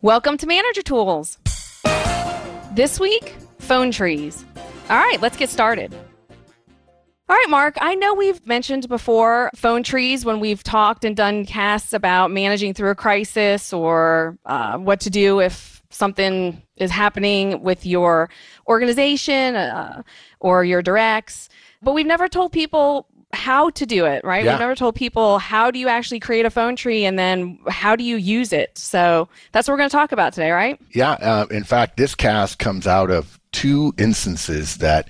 Welcome to Manager Tools. This week, phone trees. All right, let's get started. All right, Mark, I know we've mentioned before phone trees when we've talked and done casts about managing through a crisis or what to do if something is happening with your organization or your directs. But we've never told people how to do it, right? Yeah. We've never told people how do you actually create a phone tree and then how do you use it? So that's what we're going to talk about today, right? Yeah. In fact, this cast comes out of two instances that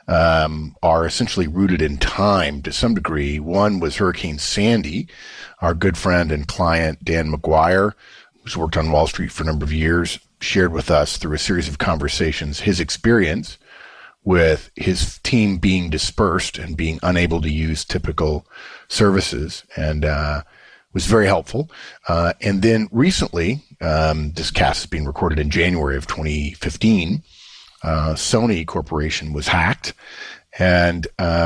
are essentially rooted in time to some degree. One was Hurricane Sandy. Our good friend and client, Dan McGuire, who's worked on Wall Street for a number of years, shared with us through a series of conversations his experience with his team being dispersed and being unable to use typical services, and was very helpful. And then recently, this cast is being recorded in January of 2015, Sony Corporation was hacked. And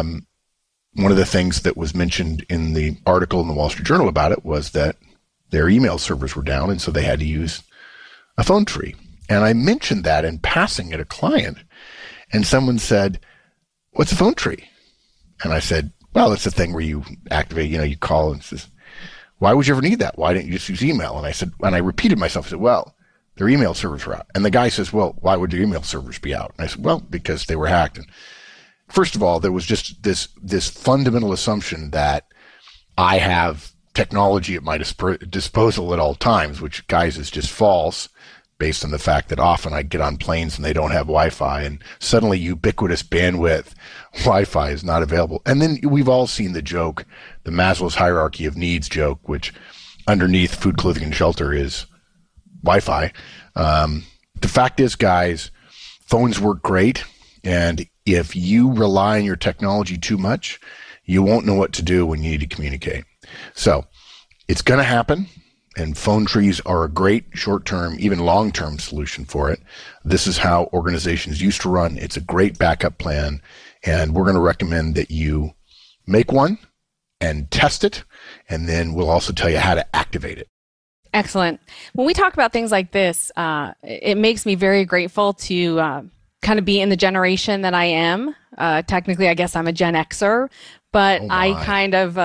one of the things that was mentioned in the article in the Wall Street Journal about it was that their email servers were down, and so they had to use a phone tree. And I mentioned that in passing at a client, and someone said, "What's a phone tree?" And I said, "Well, it's a thing where you activate, you call and says, why would you ever need that? Why didn't you just use email?" And I repeated myself. I said, "Well, their email servers were out." And the guy says, "Well, why would their email servers be out?" And I said, "Well, because they were hacked." And first of all, there was just this fundamental assumption that I have technology at my disposal at all times, which, guys, is just false, based on the fact that often I get on planes and they don't have Wi-Fi, and suddenly ubiquitous bandwidth Wi-Fi is not available. And then we've all seen the joke, the Maslow's hierarchy of needs joke, which underneath food, clothing, and shelter is Wi-Fi. The fact is, guys, phones work great, and if you rely on your technology too much, you won't know what to do when you need to communicate. So it's going to happen. And phone trees are a great short-term, even long-term solution for it. This is how organizations used to run. It's a great backup plan. And we're going to recommend that you make one and test it. And then we'll also tell you how to activate it. Excellent. When we talk about things like this, it makes me very grateful to kind of be in the generation that I am. Technically, I guess I'm a Gen Xer, but I kind of,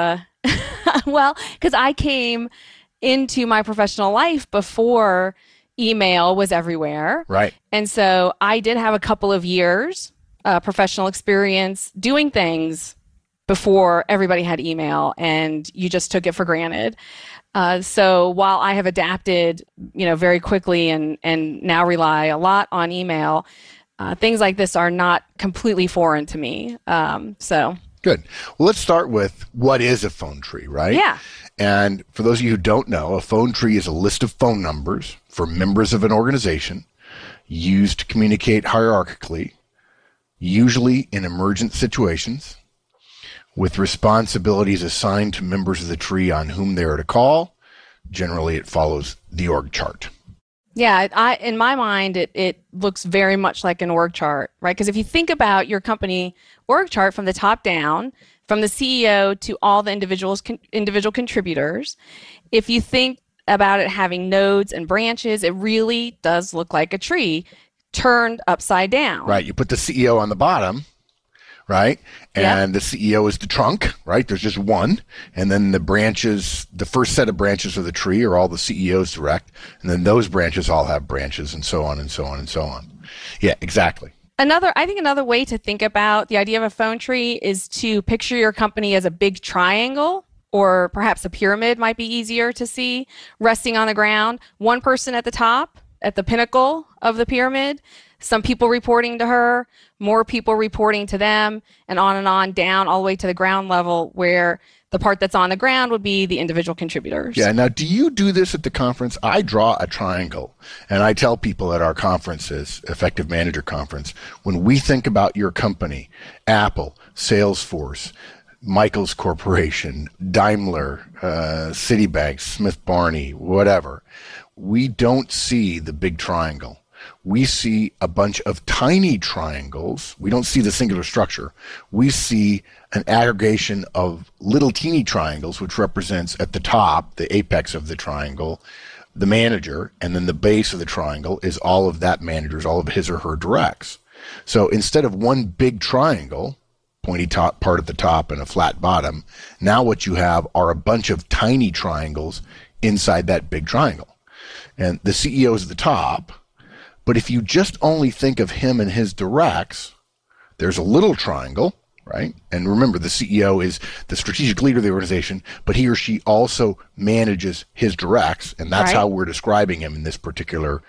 well, because I came into my professional life before email was everywhere. Right. And so I did have a couple of years professional experience doing things before everybody had email and you just took it for granted. So while I have adapted, very quickly and now rely a lot on email, things like this are not completely foreign to me. Good. Well, let's start with what is a phone tree, right? Yeah. And for those of you who don't know, a phone tree is a list of phone numbers for members of an organization used to communicate hierarchically, usually in emergent situations, with responsibilities assigned to members of the tree on whom they are to call. Generally, it follows the org chart. Yeah, in my mind, it looks very much like an org chart, right? Because if you think about your company org chart from the top down, from the CEO to all the individual contributors, if you think about it having nodes and branches, it really does look like a tree turned upside down. Right. You put the CEO on the bottom, right? And the CEO is the trunk, right? There's just one. And then the branches, the first set of branches of the tree are all the CEOs direct. And then those branches all have branches and so on and so on and so on. Yeah, exactly. I think another way to think about the idea of a phone tree is to picture your company as a big triangle, or perhaps a pyramid might be easier to see, resting on the ground. One person at the top, at the pinnacle of the pyramid, some people reporting to her, more people reporting to them, and on down all the way to the ground level, where the part that's on the ground would be the individual contributors. Yeah. Now, do you do this at the conference? I draw a triangle, and I tell people at our conferences, Effective Manager Conference, when we think about your company, Apple, Salesforce, Michaels Corporation, Daimler, Citibank, Smith Barney, whatever, we don't see the big triangle. We see a bunch of tiny triangles. We don't see the singular structure. We see an aggregation of little teeny triangles, which represents at the top, the apex of the triangle, the manager, and then the base of the triangle is all of that manager's, all of his or her directs. So instead of one big triangle, pointy top part at the top and a flat bottom, now what you have are a bunch of tiny triangles inside that big triangle. And the CEO is at the top, but if you just only think of him and his directs, there's a little triangle, right? And remember, the CEO is the strategic leader of the organization, but he or she also manages his directs, and that's how we're describing him in this particular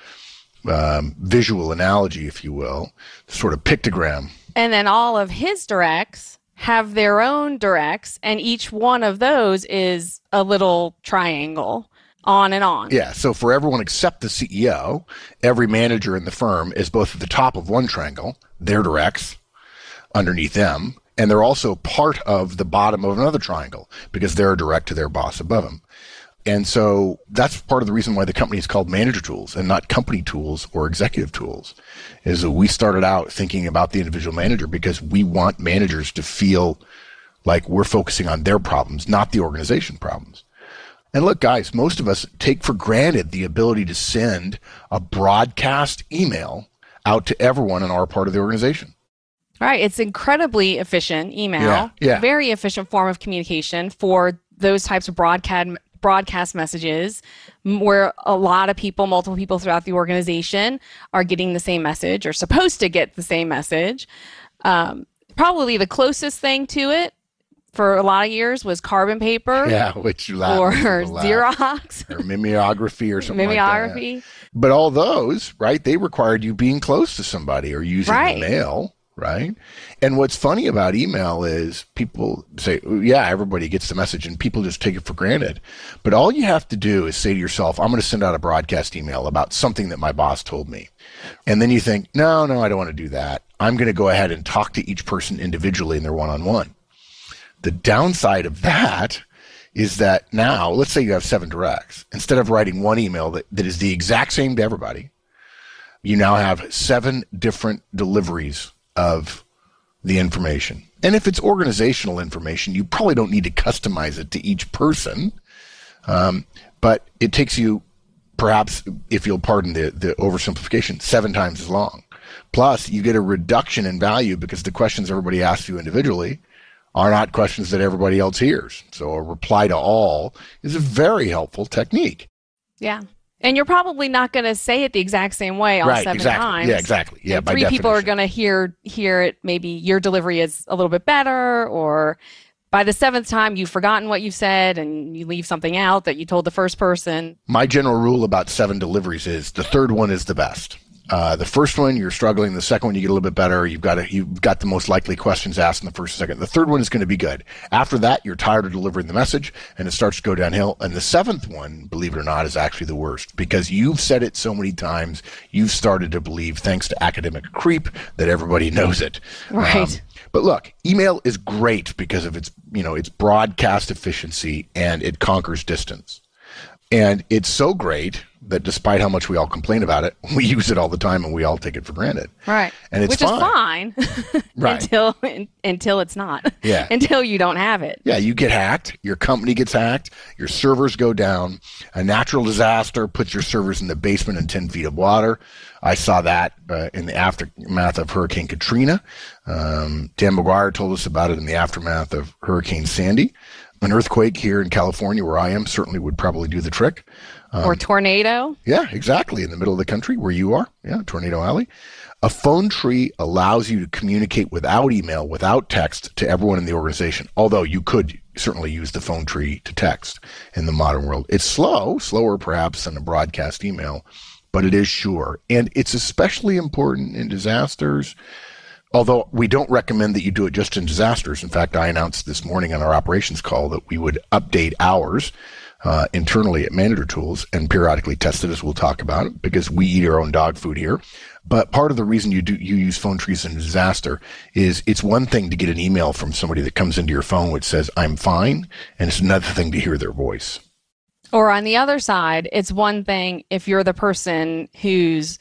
visual analogy, if you will, sort of pictogram. And then all of his directs have their own directs, and each one of those is a little triangle, on and on. Yeah, so for everyone except the CEO, every manager in the firm is both at the top of one triangle, their directs, underneath them, and they're also part of the bottom of another triangle because they're direct to their boss above them. And so that's part of the reason why the company is called Manager Tools and not Company Tools or Executive Tools, is that we started out thinking about the individual manager because we want managers to feel like we're focusing on their problems, not the organization problems. And look, guys, most of us take for granted the ability to send a broadcast email out to everyone in our part of the organization. Right. It's incredibly efficient email, very efficient form of communication for those types of broadcast messages where a lot of people, multiple people throughout the organization are getting the same message or supposed to get the same message. Probably the closest thing to it for a lot of years was carbon paper. Yeah, which or Xerox. Or mimeography or something like that. But all those, right, they required you being close to somebody or using email. Right. And what's funny about email is people say, yeah, everybody gets the message, and people just take it for granted. But all you have to do is say to yourself, I'm going to send out a broadcast email about something that my boss told me. And then you think, no, I don't want to do that. I'm going to go ahead and talk to each person individually in their one-on-one. The downside of that is that now, let's say you have 7 directs. Instead of writing one email that is the exact same to everybody, you now have 7 different deliveries of the information. And if it's organizational information, you probably don't need to customize it to each person. But it takes you, perhaps, if you'll pardon the oversimplification, 7 times as long. Plus, you get a reduction in value because the questions everybody asks you individually are not questions that everybody else hears. So a reply to all is a very helpful technique. Yeah. And you're probably not going to say it the exact same way all 7 times. Yeah, exactly. Yeah, by 3 people are going to hear it. Maybe your delivery is a little bit better, or by the 7th time you've forgotten what you said and you leave something out that you told the first person. My general rule about 7 deliveries is the 3rd one is the best. The first one, you're struggling. The second one, you get a little bit better. You've got the most likely questions asked in the first and second. The 3rd one is going to be good. After that, you're tired of delivering the message, and it starts to go downhill. And the 7th one, believe it or not, is actually the worst because you've said it so many times. You've started to believe, thanks to academic creep, that everybody knows it. Right. But look, email is great because of its broadcast efficiency, and it conquers distance. And it's so great that despite how much we all complain about it, we use it all the time and we all take it for granted. Right. And it's fine. Which is fine right. until it's not. Yeah. Until you don't have it. Yeah, you get hacked, your company gets hacked, your servers go down, a natural disaster puts your servers in the basement in 10 feet of water. I saw that in the aftermath of Hurricane Katrina. Dan McGuire told us about it in the aftermath of Hurricane Sandy. An earthquake here in California, where I am, certainly would probably do the trick. Or tornado. Yeah, exactly. In the middle of the country where you are. Yeah, Tornado Alley. A phone tree allows you to communicate without email, without text to everyone in the organization. Although you could certainly use the phone tree to text in the modern world. It's slower perhaps than a broadcast email, but it is sure. And it's especially important in disasters. Although we don't recommend that you do it just in disasters. In fact, I announced this morning on our operations call that we would update ours internally at Manager Tools and periodically test it, as we'll talk about it, because we eat our own dog food here. But part of the reason you use phone trees in a disaster is it's one thing to get an email from somebody that comes into your phone which says, I'm fine, and it's another thing to hear their voice. Or on the other side, it's one thing if you're the person who's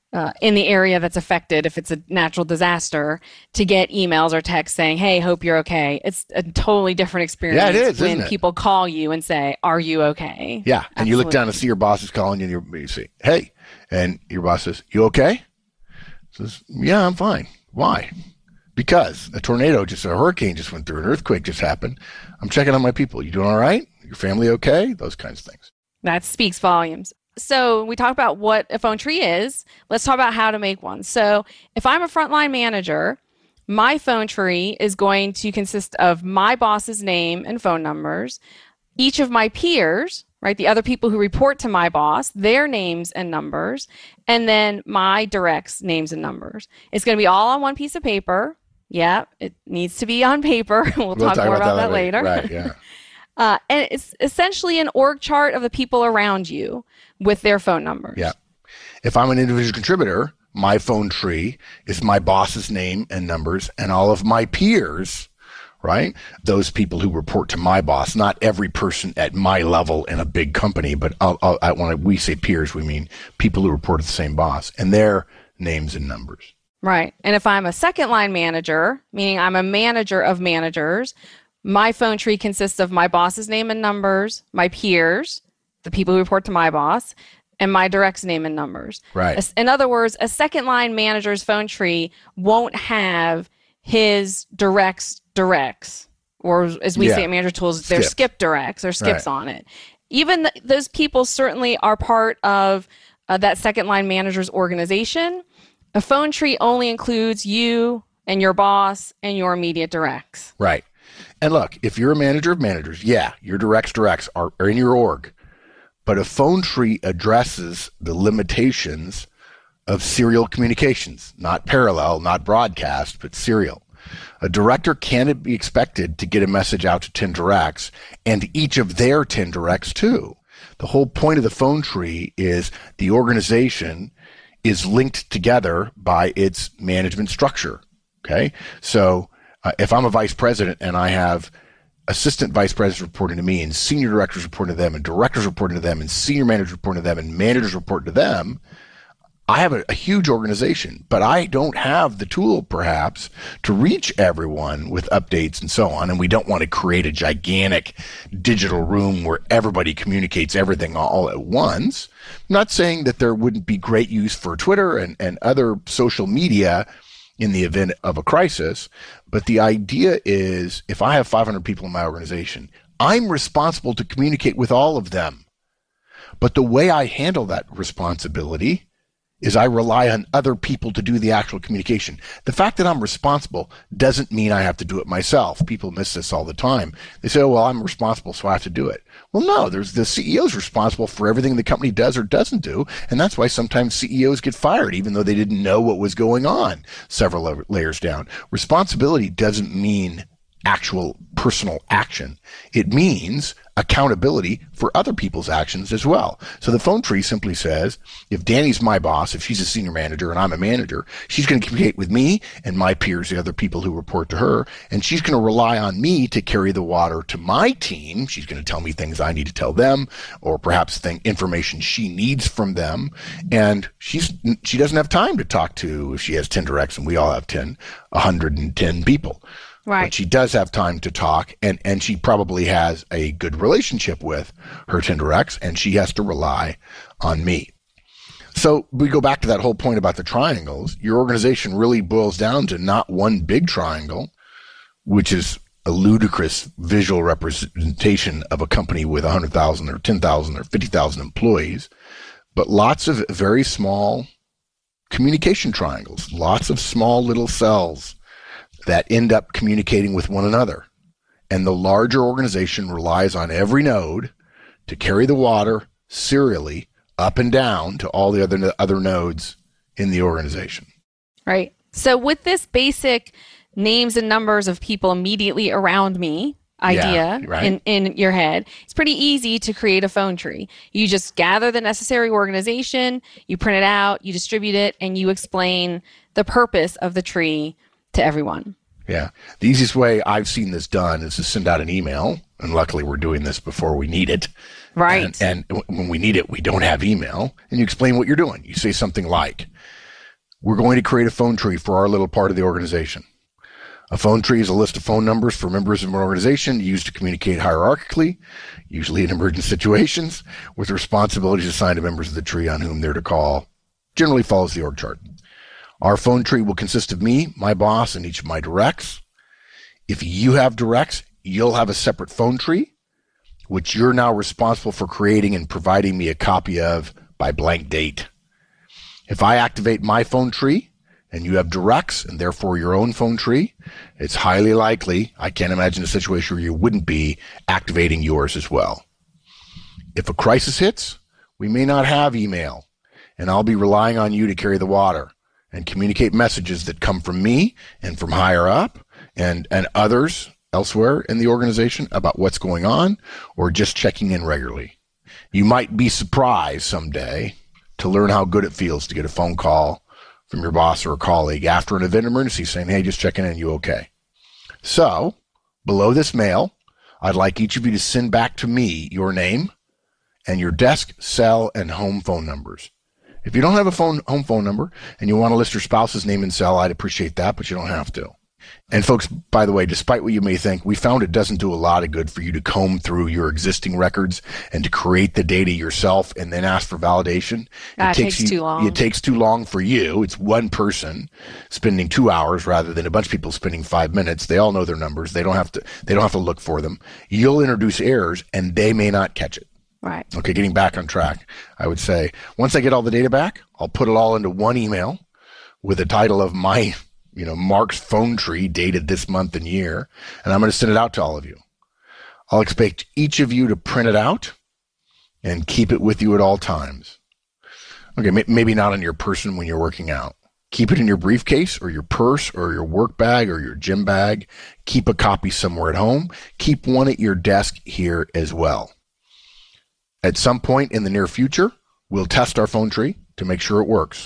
in the area that's affected, if it's a natural disaster, to get emails or texts saying, hey, hope you're okay. It's a totally different experience when people call you and say, are you okay? Yeah. And Absolutely. You look down and see your boss is calling you and you say, hey, and your boss says, you okay? Says, yeah, I'm fine. Why? Because a hurricane just went through, an earthquake just happened. I'm checking on my people. You doing all right? Your family okay? Those kinds of things. That speaks volumes. So we talked about what a phone tree is. Let's talk about how to make one. So if I'm a frontline manager, my phone tree is going to consist of my boss's name and phone numbers, each of my peers, right, the other people who report to my boss, their names and numbers, and then my directs names and numbers. It's going to be all on one piece of paper. Yeah, it needs to be on paper. We'll talk more about that later. Right, yeah. And it's essentially an org chart of the people around you with their phone numbers. Yeah. If I'm an individual contributor, my phone tree is my boss's name and numbers and all of my peers, right? Those people who report to my boss, not every person at my level in a big company, but when we say peers, we mean people who report to the same boss and their names and numbers. Right. And if I'm a second line manager, meaning I'm a manager of managers, my phone tree consists of my boss's name and numbers, my peers, the people who report to my boss, and my direct's name and numbers. Right. In other words, a second line manager's phone tree won't have his directs, or as we say at Manager Tools, their skip directs or skips on it. Even those people certainly are part of that second line manager's organization. A phone tree only includes you and your boss and your immediate directs. Right. And look, if you're a manager of managers, your directs are in your org. But a phone tree addresses the limitations of serial communications, not parallel, not broadcast, but serial. A director can't be expected to get a message out to 10 directs and each of their 10 directs too. The whole point of the phone tree is the organization is linked together by its management structure. Okay. So if I'm a vice president and I have assistant vice presidents reporting to me and senior directors reporting to them and directors reporting to them and senior managers reporting to them and managers reporting to them, I have a huge organization, but I don't have the tool perhaps to reach everyone with updates and so on. And we don't want to create a gigantic digital room where everybody communicates everything all at once. I'm not saying that there wouldn't be great use for Twitter and other social media in the event of a crisis. But the idea is if I have 500 people in my organization, I'm responsible to communicate with all of them. But the way I handle that responsibility is I rely on other people to do the actual communication. The fact that I'm responsible doesn't mean I have to do it myself. People miss this all the time. They say, oh, well, I'm responsible, so I have to do it. Well, no, the CEO's responsible for everything the company does or doesn't do. And that's why sometimes CEOs get fired, even though they didn't know what was going on several layers down. Responsibility doesn't mean actual personal action. It means accountability for other people's actions as well. So the phone tree simply says, if Danny's my boss, if she's a senior manager and I'm a manager, she's going to communicate with me and my peers, the other people who report to her, and she's going to rely on me to carry the water to my team. She's going to tell me things I need to tell them, or perhaps information she needs from them. And she doesn't have time to talk to, if she has 10 directs and we all have 110 people. Right. But she does have time to talk, and she probably has a good relationship with her 10 directs, and she has to rely on me. So we go back to that whole point about the triangles. Your organization really boils down to not one big triangle, which is a ludicrous visual representation of a company with 100,000 or 10,000 or 50,000 employees, but lots of very small communication triangles, lots of small little cells that end up communicating with one another. And the larger organization relies on every node to carry the water serially up and down to all the other nodes in the organization. Right. So with this basic names and numbers of people immediately around me idea in your head, it's pretty easy to create a phone tree. You just gather the necessary organization, you print it out, you distribute it, and you explain the purpose of the tree to everyone. Yeah. The easiest way I've seen this done is to send out an email, and luckily we're doing this before we need it, Right. And when we need it, we don't have email. And you explain what you're doing. You say something like, we're going to create a phone tree for our little part of the organization. A phone tree is a list of phone numbers for members of an organization used to communicate hierarchically, usually in emergent situations, with responsibilities assigned to members of the tree on whom they're to call. Generally follows the org chart. Our phone tree will consist of me, my boss, and each of my directs. If you have directs, you'll have a separate phone tree, which you're now responsible for creating and providing me a copy of by blank date. If I activate my phone tree and you have directs and therefore your own phone tree, it's highly likely, I can't imagine a situation where you wouldn't be activating yours as well. If a crisis hits, we may not have email, and I'll be relying on you to carry the water and communicate messages that come from me and from higher up and others elsewhere in the organization about what's going on, or just checking in regularly. You might be surprised someday to learn how good it feels to get a phone call from your boss or a colleague after an event emergency saying, hey, just checking in, you okay? So, below this mail, I'd like each of you to send back to me your name and your desk, cell, and home phone numbers. If you don't have a home phone number and you want to list your spouse's name and cell, I'd appreciate that, but you don't have to. And folks, by the way, despite what you may think, we found it doesn't do a lot of good for you to comb through your existing records and to create the data yourself and then ask for validation. It takes too long. It takes too long for you. It's one person spending 2 hours rather than a bunch of people spending 5 minutes. They all know their numbers. They don't have to look for them. You'll introduce errors and they may not catch it. Right. Okay, getting back on track, I would say, once I get all the data back, I'll put it all into one email with the title of my, Mark's phone tree dated this month and year, and I'm going to send it out to all of you. I'll expect each of you to print it out and keep it with you at all times. Okay, maybe not on your person when you're working out. Keep it in your briefcase or your purse or your work bag or your gym bag. Keep a copy somewhere at home. Keep one at your desk here as well. At some point in the near future, we'll test our phone tree to make sure it works.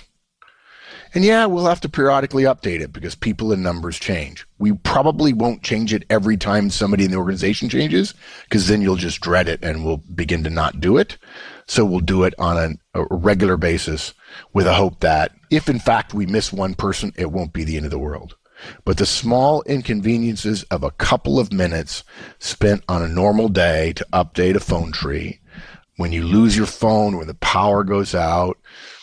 And yeah, we'll have to periodically update it because people and numbers change. We probably won't change it every time somebody in the organization changes, because then you'll just dread it and we'll begin to not do it. So we'll do it on a regular basis with a hope that if in fact we miss one person, it won't be the end of the world. But the small inconveniences of a couple of minutes spent on a normal day to update a phone tree, when you lose your phone, when the power goes out,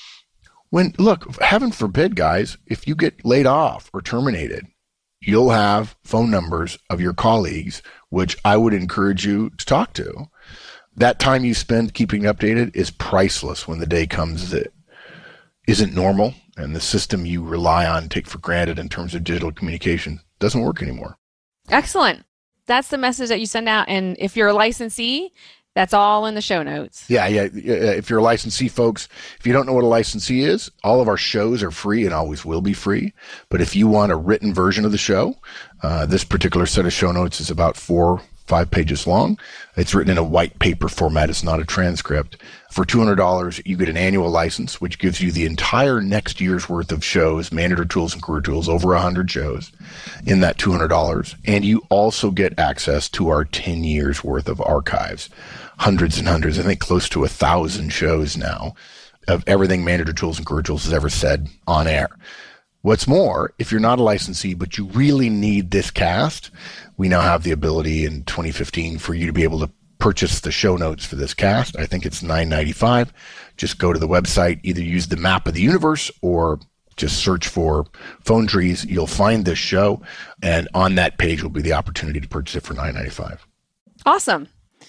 look, heaven forbid, guys, if you get laid off or terminated, you'll have phone numbers of your colleagues, which I would encourage you to talk to. That time you spend keeping updated is priceless when the day comes that isn't normal and the system you rely on, take for granted in terms of digital communication, doesn't work anymore. Excellent. That's the message that you send out. And if you're a licensee, that's all in the show notes. Yeah. If you're a licensee, folks, if you don't know what a licensee is, all of our shows are free and always will be free. But if you want a written version of the show, this particular set of show notes is about 4-5 pages long. It's written in a white paper format. It's not a transcript. For $200, you get an annual license, which gives you the entire next year's worth of shows, Manager Tools and Career Tools, over 100 shows in that $200. And you also get access to our 10 years worth of archives. Hundreds and hundreds, I think close to 1,000 shows now of everything Manager Tools and Career Tools has ever said on air. What's more, if you're not a licensee, but you really need this cast, we now have the ability in 2015 for you to be able to purchase the show notes for this cast. I think it's $9.95. Just go to the website, either use the map of the universe or just search for phone trees. You'll find this show, and on that page will be the opportunity to purchase it for $9.95. Awesome.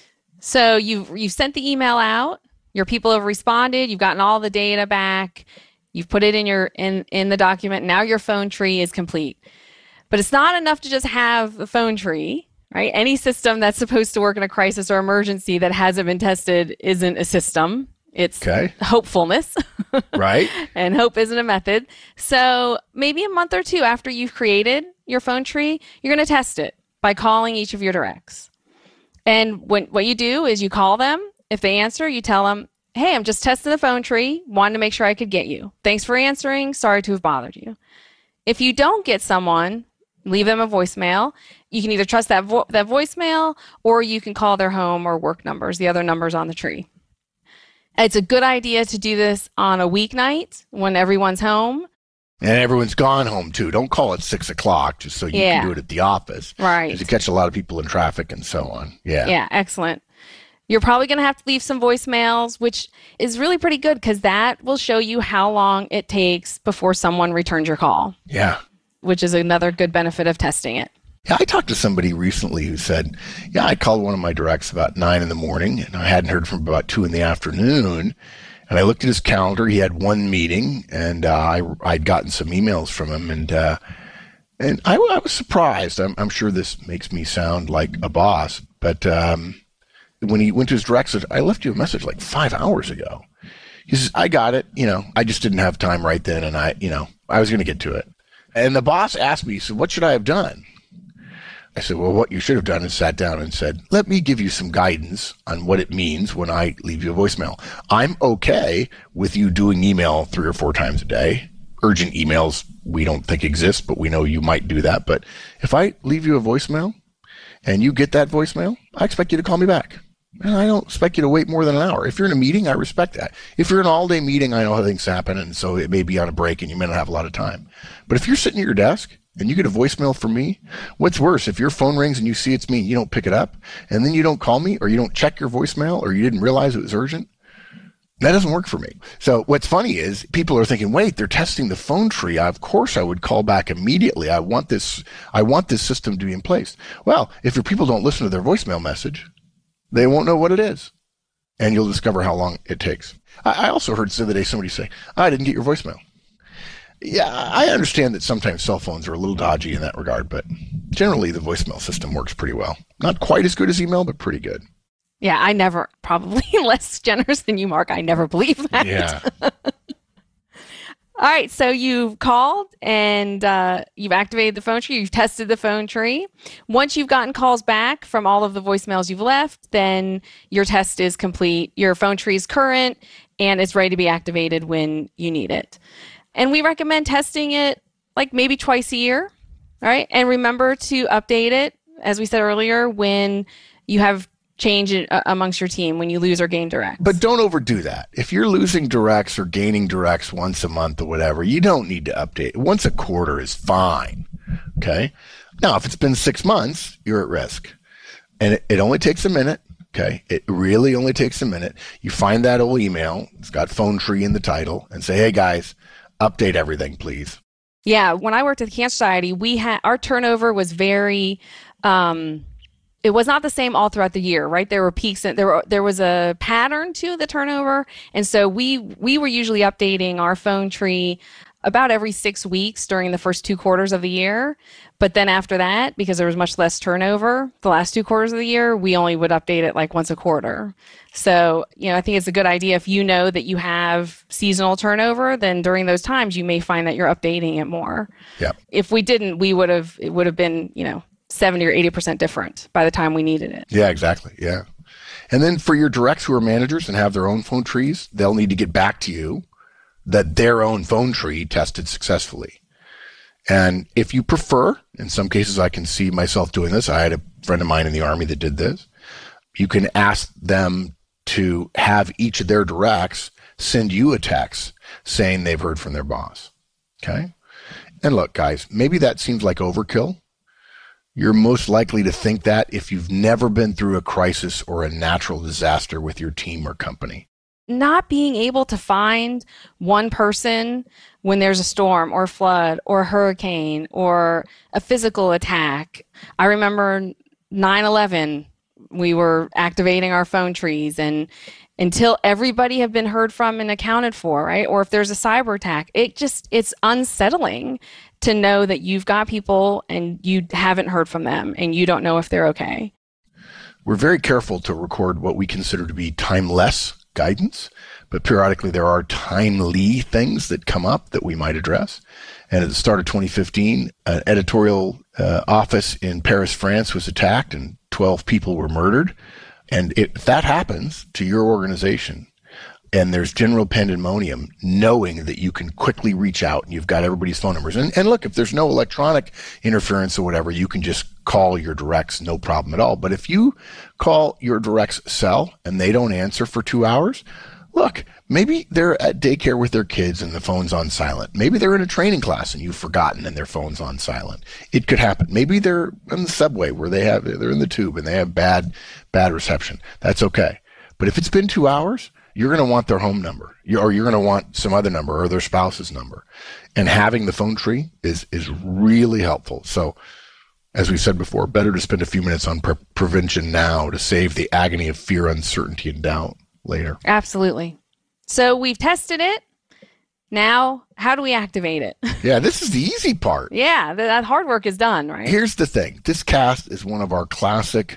So you've sent the email out, your people have responded, you've gotten all the data back, you've put it in the document. Now your phone tree is complete. But it's not enough to just have a phone tree, right? Any system that's supposed to work in a crisis or emergency that hasn't been tested isn't a system. It's hopefulness. Right. And hope isn't a method. So maybe a month or two after you've created your phone tree, you're going to test it by calling each of your directs. And what you do is you call them. If they answer, you tell them, hey, I'm just testing the phone tree. Wanted to make sure I could get you. Thanks for answering. Sorry to have bothered you. If you don't get someone, leave them a voicemail. You can either trust that voicemail, or you can call their home or work numbers, the other numbers on the tree. It's a good idea to do this on a weeknight when everyone's home. And everyone's gone home too. Don't call it 6 o'clock just so you can do it at the office. Right. Because you catch a lot of people in traffic and so on. Yeah. Yeah, excellent. You're probably going to have to leave some voicemails, which is really pretty good because that will show you how long it takes before someone returns your call. Yeah. Which is another good benefit of testing it. Yeah, I talked to somebody recently who said, yeah, I called one of my directs about 9 in the morning, and I hadn't heard from him about 2 in the afternoon. And I looked at his calendar. He had one meeting, and I'd gotten some emails from him, and I was surprised. I'm sure this makes me sound like a boss, but when he went to his direct, said, I left you a message like 5 hours ago. He says, I got it. I just didn't have time right then, and I was going to get to it. And the boss asked me, he said, what should I have done? I said, well, what you should have done is sat down and said, let me give you some guidance on what it means when I leave you a voicemail. I'm okay with you doing email 3 or 4 times a day. Urgent emails we don't think exist, but we know you might do that. But if I leave you a voicemail and you get that voicemail, I expect you to call me back. And I don't expect you to wait more than an hour. If you're in a meeting, I respect that. If you're in an all-day meeting, I know how things happen, and so it may be on a break and you may not have a lot of time. But if you're sitting at your desk and you get a voicemail from me, what's worse, if your phone rings and you see it's me and you don't pick it up, and then you don't call me, or you don't check your voicemail, or you didn't realize it was urgent, that doesn't work for me. So what's funny is people are thinking, wait, they're testing the phone tree. Of course I would call back immediately. I want this system to be in place. Well, if your people don't listen to their voicemail message, they won't know what it is. And you'll discover how long it takes. I also heard the other day somebody say, I didn't get your voicemail. Yeah, I understand that sometimes cell phones are a little dodgy in that regard, but generally the voicemail system works pretty well. Not quite as good as email, but pretty good. Yeah, I never, probably less generous than you, Mark. I never believe that. Yeah. All right, so you've called and you've activated the phone tree. You've tested the phone tree. Once you've gotten calls back from all of the voicemails you've left, then your test is complete. Your phone tree is current and it's ready to be activated when you need it. And we recommend testing it like maybe twice a year, all right? And remember to update it, as we said earlier, when you have change amongst your team, when you lose or gain directs. But don't overdo that. If you're losing directs or gaining directs once a month or whatever, you don't need to update. Once a quarter is fine, okay? Now, if it's been 6 months, you're at risk. And it only takes a minute, okay? It really only takes a minute. You find that old email, it's got phone tree in the title, and say, hey guys, update everything, please. Yeah, when I worked at the Cancer Society, our turnover was very... it was not the same all throughout the year, right? There were peaks and there was a pattern to the turnover. And so we were usually updating our phone tree about every 6 weeks during the first 2 quarters of the year. But then after that, because there was much less turnover, the last 2 quarters of the year, we only would update it like once a quarter. So, I think it's a good idea if you know that you have seasonal turnover, then during those times, you may find that you're updating it more. Yeah. If we didn't, it would have been, 70 or 80% different by the time we needed it. Yeah, exactly. Yeah. And then for your directs who are managers and have their own phone trees, they'll need to get back to you that their own phone tree tested successfully. And if you prefer, in some cases I can see myself doing this. I had a friend of mine in the Army that did this. You can ask them to have each of their directs send you a text saying they've heard from their boss. Okay? And look, guys, maybe that seems like overkill. You're most likely to think that if you've never been through a crisis or a natural disaster with your team or company. Not being able to find one person when there's a storm or flood or hurricane or a physical attack. I remember 9/11, we were activating our phone trees, and until everybody have been heard from and accounted for, right? Or if there's a cyber attack, it's unsettling to know that you've got people and you haven't heard from them and you don't know if they're okay. We're very careful to record what we consider to be timeless guidance, but periodically there are timely things that come up that we might address. And at the start of 2015, an editorial office in Paris, France was attacked and 12 people were murdered. And if that happens to your organization, and there's general pandemonium, knowing that you can quickly reach out and you've got everybody's phone numbers. And look, if there's no electronic interference or whatever, you can just call your directs, no problem at all. But if you call your direct's cell and they don't answer for 2 hours, look, maybe they're at daycare with their kids and the phone's on silent. Maybe they're in a training class and you've forgotten and their phone's on silent. It could happen. Maybe they're in the subway where they're in the tube and they have bad reception. That's okay. But if it's been 2 hours, you're going to want their home number, or you're going to want some other number or their spouse's number. And having the phone tree is really helpful. So as we said before, better to spend a few minutes on prevention now to save the agony of fear, uncertainty, and doubt later. Absolutely. So we've tested it. Now, how do we activate it? Yeah, this is the easy part. Yeah, that hard work is done, right? Here's the thing. This cast is one of our classic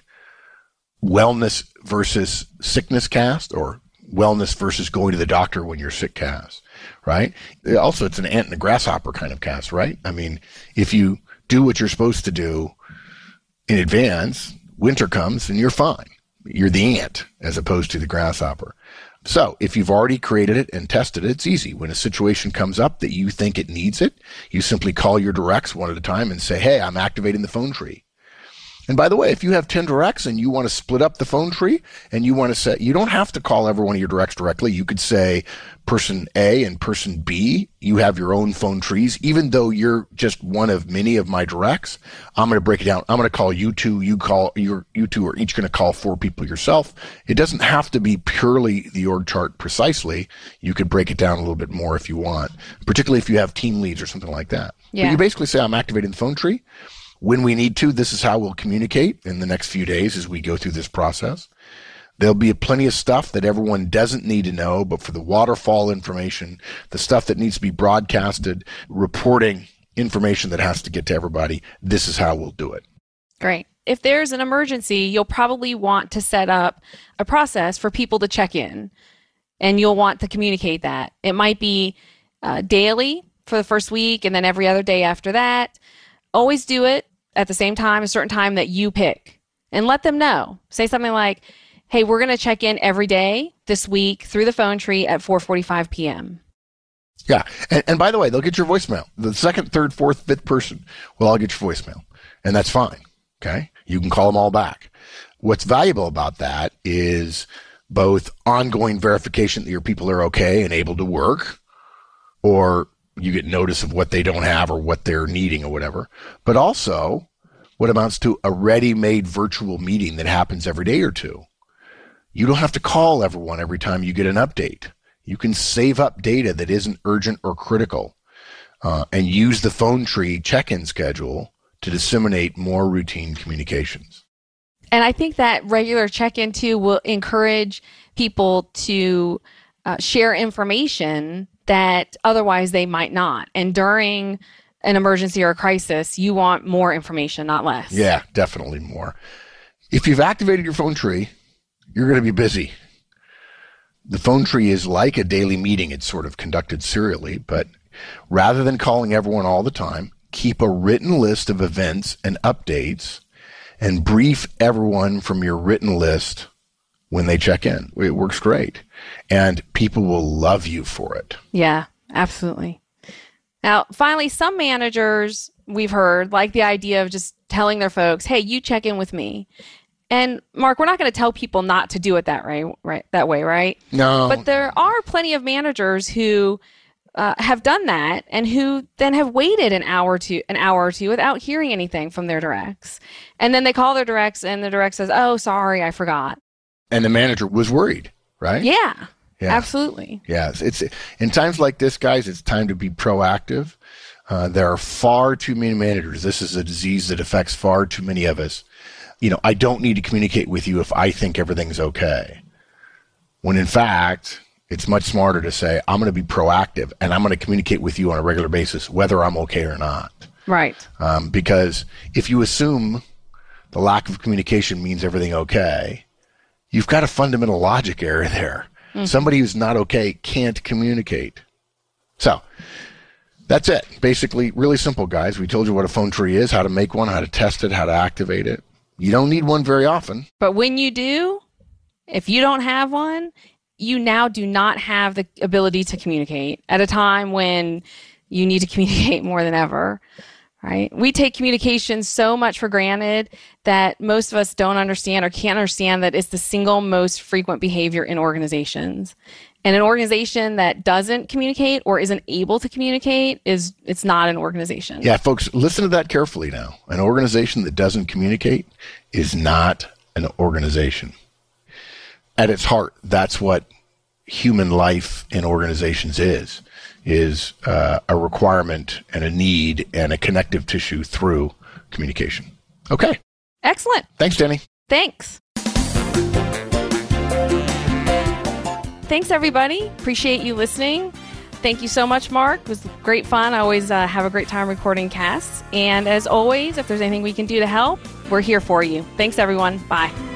wellness versus sickness cast, or wellness versus going to the doctor when you're sick cast, right? Also, it's an ant and a grasshopper kind of cast, right? I mean, if you do what you're supposed to do in advance, winter comes and you're fine. You're the ant as opposed to the grasshopper. So if you've already created it and tested it, it's easy. When a situation comes up that you think it needs it, you simply call your directs one at a time and say, hey, I'm activating the phone tree. And by the way, if you have 10 directs and you want to split up the phone tree and you want to say, you don't have to call every one of your directs directly. You could say person A and person B, you have your own phone trees. Even though you're just one of many of my directs, I'm going to break it down. I'm going to call you two, you two are each going to call 4 people yourself. It doesn't have to be purely the org chart precisely. You could break it down a little bit more if you want, particularly if you have team leads or something like that. Yeah. But you basically say, I'm activating the phone tree. When we need to, this is how we'll communicate in the next few days as we go through this process. There'll be plenty of stuff that everyone doesn't need to know, but for the waterfall information, the stuff that needs to be broadcasted, reporting information that has to get to everybody, this is how we'll do it. Great. If there's an emergency, you'll probably want to set up a process for people to check in, and you'll want to communicate that. It might be daily for the first week and then every other day after that. Always do it at the same time, a certain time that you pick, and let them know. Say something like, hey, we're going to check in every day this week through the phone tree at 4:45 p.m. Yeah. And by the way, they'll get your voicemail. The second, third, fourth, fifth person will all get your voicemail. And that's fine. Okay. You can call them all back. What's valuable about that is both ongoing verification that your people are okay and able to work, or you get notice of what they don't have or what they're needing or whatever, but also what amounts to a ready-made virtual meeting that happens every day or two. You don't have to call everyone every time you get an update. You can save up data that isn't urgent or critical, and use the phone tree check-in schedule to disseminate more routine communications. And I think that regular check-in too will encourage people to share information that otherwise they might not. And during an emergency or a crisis, you want more information, not less. Yeah, definitely more. If you've activated your phone tree, you're going to be busy. The phone tree is like a daily meeting. It's sort of conducted serially, but rather than calling everyone all the time, keep a written list of events and updates and brief everyone from your written list when they check in. It works great. And people will love you for it. Yeah, absolutely. Now, finally, some managers we've heard like the idea of just telling their folks, hey, you check in with me. And Mark, we're not going to tell people not to do it that way, right? No. But there are plenty of managers who have done that and who then have waited an hour or two without hearing anything from their directs. And then they call their directs and the direct says, oh, sorry, I forgot. And the manager was worried, right? Yeah, absolutely. Yes. It's in times like this, guys, it's time to be proactive. There are far too many managers. This is a disease that affects far too many of us. I don't need to communicate with you if I think everything's okay. When in fact, it's much smarter to say, I'm going to be proactive and I'm going to communicate with you on a regular basis, whether I'm okay or not. Right. Because if you assume the lack of communication means everything okay, you've got a fundamental logic error there. Mm-hmm. Somebody who's not okay can't communicate. So that's it. Basically, really simple, guys. We told you what a phone tree is, how to make one, how to test it, how to activate it. You don't need one very often. But when you do, if you don't have one, you now do not have the ability to communicate at a time when you need to communicate more than ever, right? We take communication so much for granted that most of us don't understand or can't understand that it's the single most frequent behavior in organizations. And an organization that doesn't communicate or isn't able to communicate it's not an organization. Yeah, folks, listen to that carefully now. An organization that doesn't communicate is not an organization. At its heart, that's what human life in organizations is a requirement and a need and a connective tissue through communication. Okay. Excellent. Thanks, Jenny. Thanks. Thanks, everybody. Appreciate you listening. Thank you so much, Mark. It was great fun. I always have a great time recording casts. And as always, if there's anything we can do to help, we're here for you. Thanks, everyone. Bye.